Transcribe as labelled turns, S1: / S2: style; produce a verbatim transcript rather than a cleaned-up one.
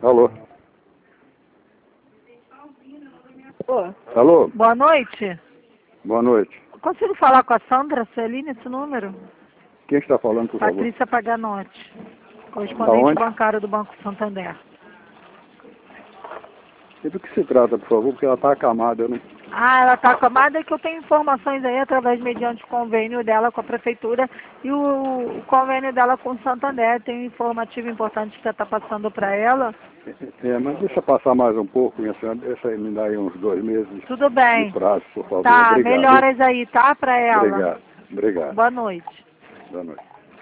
S1: Alô?
S2: Ô,
S1: Alô?
S2: boa noite.
S1: Boa noite.
S2: Consigo falar com a Sandra Celina, esse número?
S1: Quem está falando, por favor?
S2: Patrícia Paganotti, correspondente
S1: Aonde?
S2: bancário do Banco Santander.
S1: E do que se trata, por favor? Porque ela está acamada, eu não...
S2: Ah, ela está acamada, é que eu tenho informações aí através mediante o convênio dela com a prefeitura e o, o convênio dela com o Santander. Tem um informativo importante que você está passando para ela.
S1: É, mas deixa passar mais um pouco, minha senhora. Deixa aí, me dar aí uns dois meses
S2: Tudo
S1: de
S2: bem.
S1: prazo, por favor.
S2: Tá,
S1: Obrigado.
S2: melhoras aí, tá, para ela.
S1: Obrigado. Obrigado.
S2: Boa noite.
S1: Boa noite.